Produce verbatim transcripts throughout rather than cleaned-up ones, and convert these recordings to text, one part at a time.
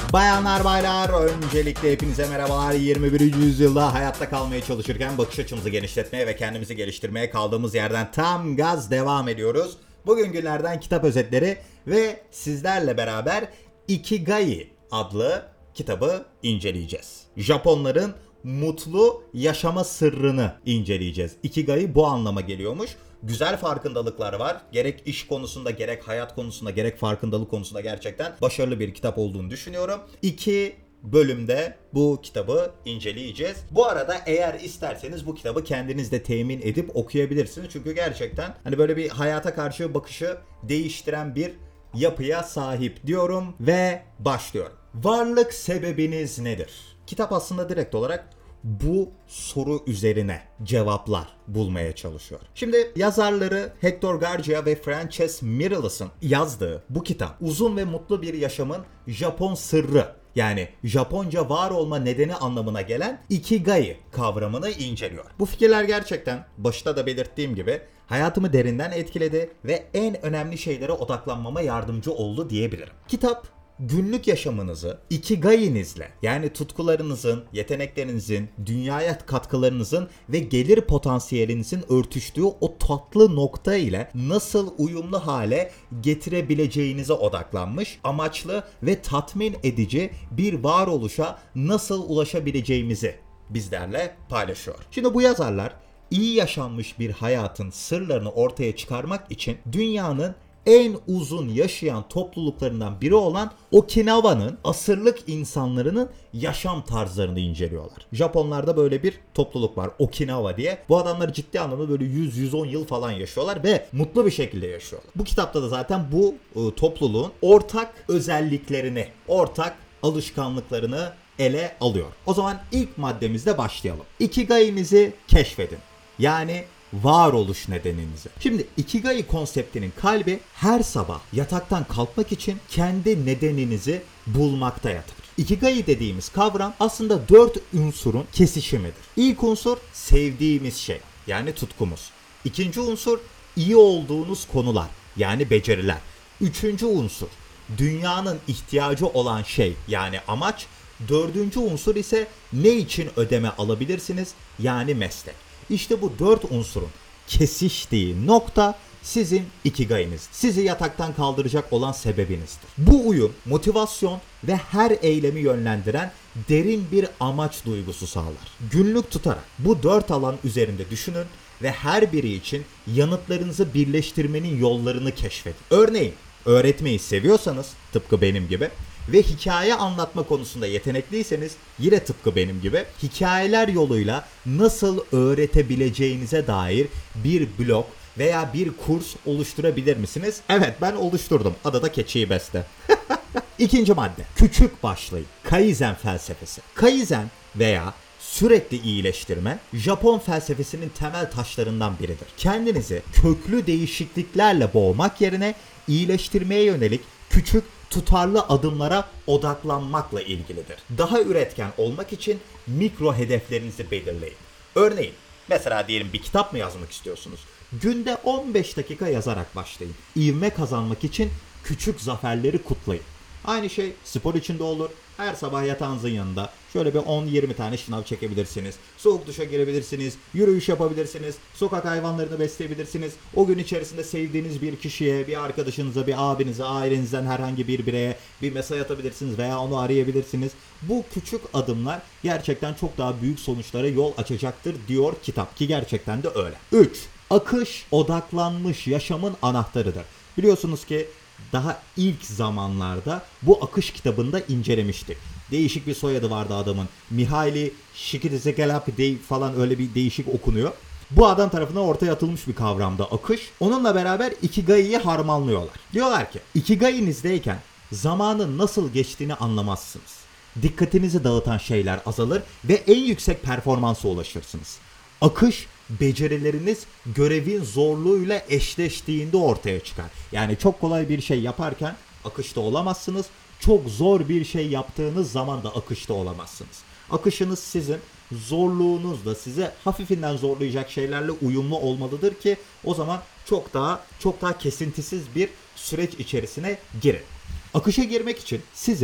Bayanlar baylar, öncelikle hepinize merhabalar. yirmi birinci yüzyılda hayatta kalmaya çalışırken bakış açımızı genişletmeye ve kendimizi geliştirmeye kaldığımız yerden tam gaz devam ediyoruz. Bugün günlerden kitap özetleri ve sizlerle beraber Ikigai adlı kitabı inceleyeceğiz. Japonların mutlu yaşama sırrını inceleyeceğiz. Ikigai bu anlama geliyormuş. Güzel farkındalıklar var. Gerek iş konusunda, gerek hayat konusunda, gerek farkındalık konusunda gerçekten başarılı bir kitap olduğunu düşünüyorum. İki bölümde bu kitabı inceleyeceğiz. Bu arada eğer isterseniz bu kitabı kendiniz de temin edip okuyabilirsiniz. Çünkü gerçekten hani böyle bir hayata karşı bakışı değiştiren bir yapıya sahip diyorum ve başlıyorum. Varlık sebebiniz nedir? Kitap aslında direkt olarak bu soru üzerine cevaplar bulmaya çalışıyor. Şimdi yazarları Hector Garcia ve Frances Mirales'ın yazdığı bu kitap uzun ve mutlu bir yaşamın Japon sırrı, yani Japonca var olma nedeni anlamına gelen Ikigai kavramını inceliyor. Bu fikirler gerçekten başta da belirttiğim gibi hayatımı derinden etkiledi ve en önemli şeylere odaklanmama yardımcı oldu diyebilirim. Kitap günlük yaşamınızı Ikigai'nizle, yani tutkularınızın, yeteneklerinizin, dünyaya katkılarınızın ve gelir potansiyelinizin örtüştüğü o tatlı nokta ile nasıl uyumlu hale getirebileceğinize odaklanmış, amaçlı ve tatmin edici bir varoluşa nasıl ulaşabileceğimizi bizlerle paylaşıyor. Şimdi bu yazarlar iyi yaşanmış bir hayatın sırlarını ortaya çıkarmak için dünyanın en uzun yaşayan topluluklarından biri olan Okinawa'nın asırlık insanların yaşam tarzlarını inceliyorlar. Japonlarda böyle bir topluluk var, Okinawa diye. Bu adamlar ciddi anlamda böyle yüz yüz on yıl falan yaşıyorlar ve mutlu bir şekilde yaşıyorlar. Bu kitapta da zaten bu e, topluluğun ortak özelliklerini, ortak alışkanlıklarını ele alıyor. O zaman ilk maddemizle başlayalım. Ikigai'nizi keşfedin. Yani varoluş nedeninizi. Şimdi Ikigai konseptinin kalbi her sabah yataktan kalkmak için kendi nedeninizi bulmakta yatar. Ikigai dediğimiz kavram aslında dört unsurun kesişimidir. İlk unsur sevdiğimiz şey, yani tutkumuz. İkinci unsur iyi olduğunuz konular, yani beceriler. Üçüncü unsur dünyanın ihtiyacı olan şey, yani amaç. Dördüncü unsur ise ne için ödeme alabilirsiniz, yani meslek. İşte bu dört unsurun kesiştiği nokta sizin Ikigai'niz. Sizi yataktan kaldıracak olan sebebinizdir. Bu uyum, motivasyon ve her eylemi yönlendiren derin bir amaç duygusu sağlar. Günlük tutarak bu dört alan üzerinde düşünün ve her biri için yanıtlarınızı birleştirmenin yollarını keşfedin. Örneğin öğretmeyi seviyorsanız, tıpkı benim gibi, ve hikaye anlatma konusunda yetenekliyseniz, yine tıpkı benim gibi, hikayeler yoluyla nasıl öğretebileceğinize dair bir blog veya bir kurs oluşturabilir misiniz? Evet, ben oluşturdum. Adı da Keçiyi Besle. İkinci madde. Küçük başlayın. Kaizen felsefesi. Kaizen veya sürekli iyileştirme, Japon felsefesinin temel taşlarından biridir. Kendinizi köklü değişikliklerle boğmak yerine iyileştirmeye yönelik küçük, tutarlı adımlara odaklanmakla ilgilidir. Daha üretken olmak için mikro hedeflerinizi belirleyin. Örneğin, mesela diyelim bir kitap mı yazmak istiyorsunuz? Günde on beş dakika yazarak başlayın. İvme kazanmak için küçük zaferleri kutlayın. Aynı şey spor için de olur. Her sabah yatağınızın yanında şöyle bir on yirmi tane şınav çekebilirsiniz. Soğuk duşa girebilirsiniz. Yürüyüş yapabilirsiniz. Sokak hayvanlarını besleyebilirsiniz. O gün içerisinde sevdiğiniz bir kişiye, bir arkadaşınıza, bir abinize, ailenizden herhangi bir bireye bir mesaj atabilirsiniz veya onu arayabilirsiniz. Bu küçük adımlar gerçekten çok daha büyük sonuçlara yol açacaktır diyor kitap, ki gerçekten de öyle. üç. Akış odaklanmış yaşamın anahtarıdır. Biliyorsunuz ki daha ilk zamanlarda bu akış kitabında incelemiştik. Değişik bir soyadı vardı adamın. Mihaly Csikszentmihalyi falan, öyle bir değişik okunuyor. Bu adam tarafından ortaya atılmış bir kavramda akış. Onunla beraber Ikigai'yi harmanlıyorlar. Diyorlar ki Ikigai'nizdeyken zamanın nasıl geçtiğini anlamazsınız. Dikkatinizi dağıtan şeyler azalır ve en yüksek performansa ulaşırsınız. Akış, becerileriniz görevin zorluğuyla eşleştiğinde ortaya çıkar. Yani çok kolay bir şey yaparken akışta olamazsınız. Çok zor bir şey yaptığınız zaman da akışta olamazsınız. Akışınız sizin zorluğunuzla, size hafifinden zorlayacak şeylerle uyumlu olmalıdır ki o zaman çok daha çok daha kesintisiz bir süreç içerisine girin. Akışa girmek için sizi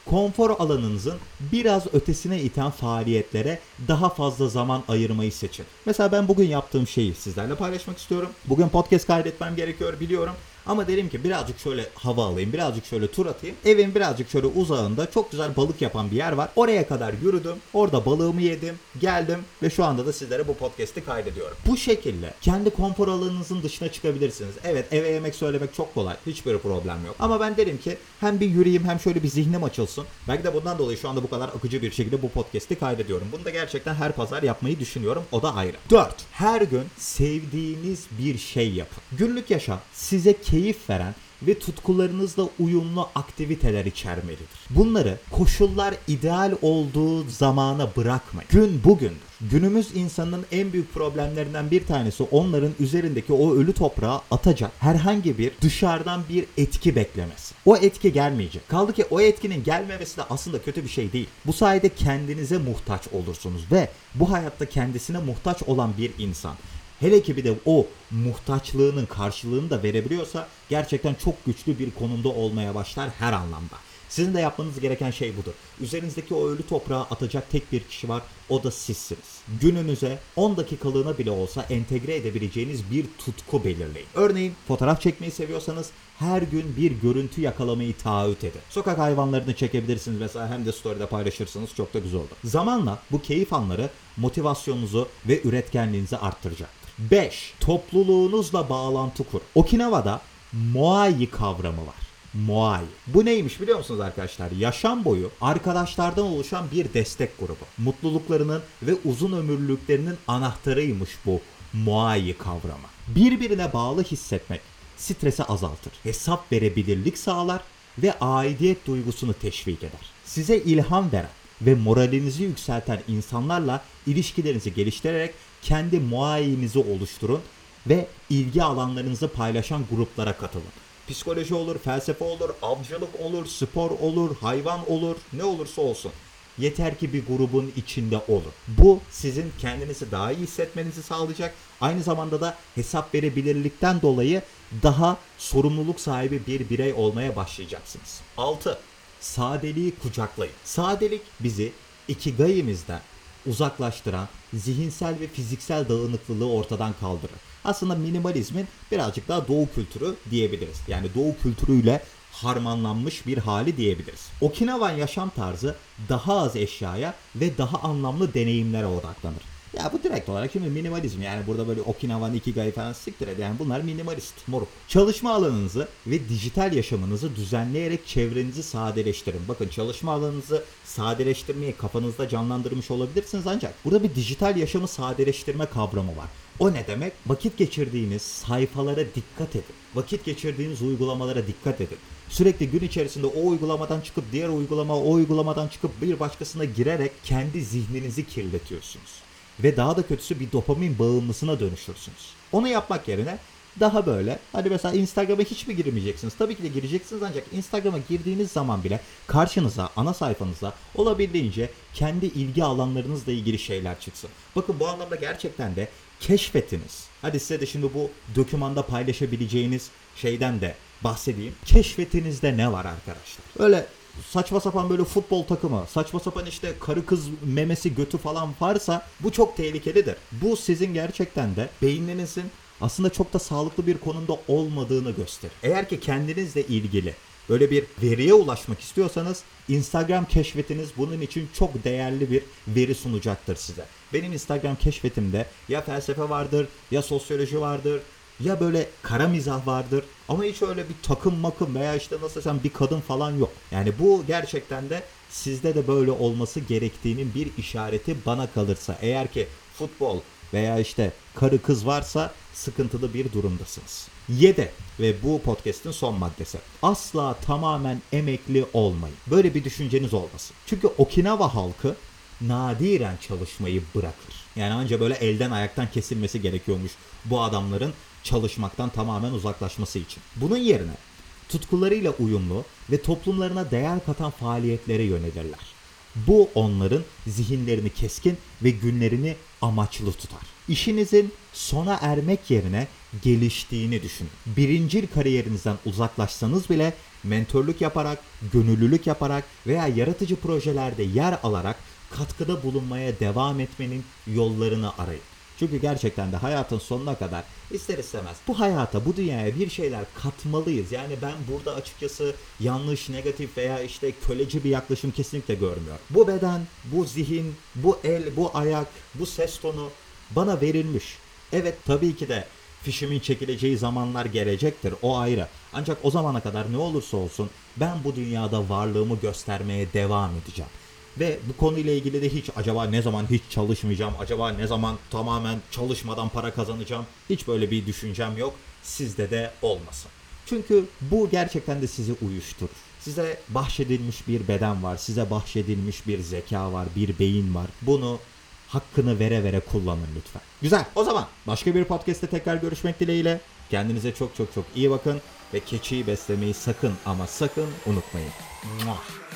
konfor alanınızın biraz ötesine iten faaliyetlere daha fazla zaman ayırmayı seçin. Mesela ben bugün yaptığım şeyi sizlerle paylaşmak istiyorum. Bugün podcast kaydetmem gerekiyor biliyorum. Ama dedim ki birazcık şöyle hava alayım, birazcık şöyle tur atayım. Evin birazcık şöyle uzağında çok güzel balık yapan bir yer var. Oraya kadar yürüdüm, orada balığımı yedim, geldim ve şu anda da sizlere bu podcast'i kaydediyorum. Bu şekilde kendi konfor alanınızın dışına çıkabilirsiniz. Evet, eve yemek söylemek çok kolay, hiçbir problem yok. Ama ben derim ki hem bir yürüyeyim hem şöyle bir zihnim açılsın. Belki de bundan dolayı şu anda bu kadar akıcı bir şekilde bu podcast'i kaydediyorum. Bunu da gerçekten her pazar yapmayı düşünüyorum, o da ayrı. dört. Her gün sevdiğiniz bir şey yapın. Günlük yaşam size keyif veren ve tutkularınızla uyumlu aktiviteler içermelidir. Bunları koşullar ideal olduğu zamana bırakmayın. Gün bugündür. Günümüz insanının en büyük problemlerinden bir tanesi onların üzerindeki o ölü toprağa atacak herhangi bir dışarıdan bir etki beklemesi. O etki gelmeyecek. Kaldı ki o etkinin gelmemesi de aslında kötü bir şey değil. Bu sayede kendinize muhtaç olursunuz ve bu hayatta kendisine muhtaç olan bir insan, hele ki bir de o muhtaçlığının karşılığını da verebiliyorsa gerçekten çok güçlü bir konumda olmaya başlar her anlamda. Sizin de yapmanız gereken şey budur. Üzerinizdeki o ölü toprağa atacak tek bir kişi var, o da sizsiniz. Gününüze on dakikalığına bile olsa entegre edebileceğiniz bir tutku belirleyin. Örneğin fotoğraf çekmeyi seviyorsanız her gün bir görüntü yakalamayı taahhüt edin. Sokak hayvanlarını çekebilirsiniz mesela, hem de story'de paylaşırsınız, çok da güzel olur. Zamanla bu keyif anları motivasyonunuzu ve üretkenliğinizi arttıracaktır. beş. Topluluğunuzla bağlantı kur. Okinawa'da Moai kavramı var. Moai. Bu neymiş biliyor musunuz arkadaşlar? Yaşam boyu arkadaşlardan oluşan bir destek grubu. Mutluluklarının ve uzun ömürlülüklerinin anahtarıymış bu Moai kavramı. Birbirine bağlı hissetmek stresi azaltır, hesap verebilirlik sağlar ve aidiyet duygusunu teşvik eder. Size ilham veren ve moralinizi yükselten insanlarla ilişkilerinizi geliştirerek kendi Moai'nizi oluşturun ve ilgi alanlarınızı paylaşan gruplara katılın. Psikoloji olur, felsefe olur, avcılık olur, spor olur, hayvan olur, ne olursa olsun. Yeter ki bir grubun içinde olun. Bu sizin kendinizi daha iyi hissetmenizi sağlayacak. Aynı zamanda da hesap verebilirlikten dolayı daha sorumluluk sahibi bir birey olmaya başlayacaksınız. altı. Sadeliği kucaklayın. Sadelik bizi ikigai'mizden uzaklaştıran zihinsel ve fiziksel dağınıklılığı ortadan kaldırır. Aslında minimalizmin birazcık daha doğu kültürü diyebiliriz. Yani doğu kültürüyle harmanlanmış bir hali diyebiliriz. Okinawan yaşam tarzı daha az eşyaya ve daha anlamlı deneyimlere odaklanır. Ya bu direkt olarak şimdi minimalizm, yani burada böyle Okinawan, Ikigai falan siktir et, yani bunlar minimalist moruk. Çalışma alanınızı ve dijital yaşamınızı düzenleyerek çevrenizi sadeleştirin. Bakın, çalışma alanınızı sadeleştirmeyi kafanızda canlandırmış olabilirsiniz, ancak burada bir dijital yaşamı sadeleştirme kavramı var. O ne demek? Vakit geçirdiğiniz sayfalara dikkat edin. Vakit geçirdiğiniz uygulamalara dikkat edin. Sürekli gün içerisinde o uygulamadan çıkıp diğer uygulama, o uygulamadan çıkıp bir başkasına girerek kendi zihninizi kirletiyorsunuz. Ve daha da kötüsü bir dopamin bağımlısına dönüşürsünüz. Onu yapmak yerine daha böyle, hadi mesela Instagram'a hiç mi girmeyeceksiniz? Tabii ki de gireceksiniz, ancak Instagram'a girdiğiniz zaman bile karşınıza, ana sayfanızda olabildiğince kendi ilgi alanlarınızla ilgili şeyler çıksın. Bakın, bu anlamda gerçekten de keşfetiniz. Hadi size de şimdi bu dokümanda paylaşabileceğiniz şeyden de bahsedeyim. Keşfetinizde ne var arkadaşlar? Öyle saçma sapan böyle futbol takımı, saçma sapan işte karı kız memesi götü falan varsa bu çok tehlikelidir. Bu sizin gerçekten de beyninizin aslında çok da sağlıklı bir konumda olmadığını gösterir. Eğer ki kendinizle ilgili böyle bir veriye ulaşmak istiyorsanız Instagram keşfetiniz bunun için çok değerli bir veri sunacaktır size. Benim Instagram keşfetimde ya felsefe vardır, ya sosyoloji vardır, ya böyle kara mizah vardır, ama hiç öyle bir takım makım veya işte nasıl desem bir kadın falan yok. Yani bu gerçekten de sizde de böyle olması gerektiğinin bir işareti bana kalırsa. Eğer ki futbol veya işte karı kız varsa sıkıntılı bir durumdasınız. yedi ve bu podcast'in son maddesi. Asla tamamen emekli olmayın. Böyle bir düşünceniz olmasın. Çünkü Okinawa halkı nadiren çalışmayı bırakır. Yani anca böyle elden ayaktan kesilmesi gerekiyormuş bu adamların çalışmaktan tamamen uzaklaşması için. Bunun yerine tutkularıyla uyumlu ve toplumlarına değer katan faaliyetlere yönelirler. Bu onların zihinlerini keskin ve günlerini amaçlı tutar. İşinizin sona ermek yerine geliştiğini düşünün. Birincil kariyerinizden uzaklaşsanız bile mentörlük yaparak, gönüllülük yaparak veya yaratıcı projelerde yer alarak katkıda bulunmaya devam etmenin yollarını arayın. Çünkü gerçekten de hayatın sonuna kadar ister istemez bu hayata, bu dünyaya bir şeyler katmalıyız. Yani ben burada açıkçası yanlış, negatif veya işte köleci bir yaklaşım kesinlikle görmüyorum. Bu beden, bu zihin, bu el, bu ayak, bu ses tonu bana verilmiş. Evet, tabii ki de fişimin çekileceği zamanlar gelecektir, o ayrı. Ancak o zamana kadar ne olursa olsun ben bu dünyada varlığımı göstermeye devam edeceğim. Ve bu konuyla ilgili de hiç acaba ne zaman hiç çalışmayacağım, acaba ne zaman tamamen çalışmadan para kazanacağım, hiç böyle bir düşüncem yok. Sizde de olmasın. Çünkü bu gerçekten de sizi uyuşturur. Size bahşedilmiş bir beden var, size bahşedilmiş bir zeka var, bir beyin var. Bunu hakkını vere vere kullanın lütfen. Güzel. O zaman başka bir podcast'te tekrar görüşmek dileğiyle. Kendinize çok çok çok iyi bakın ve keçiyi beslemeyi sakın ama sakın unutmayın. Muah.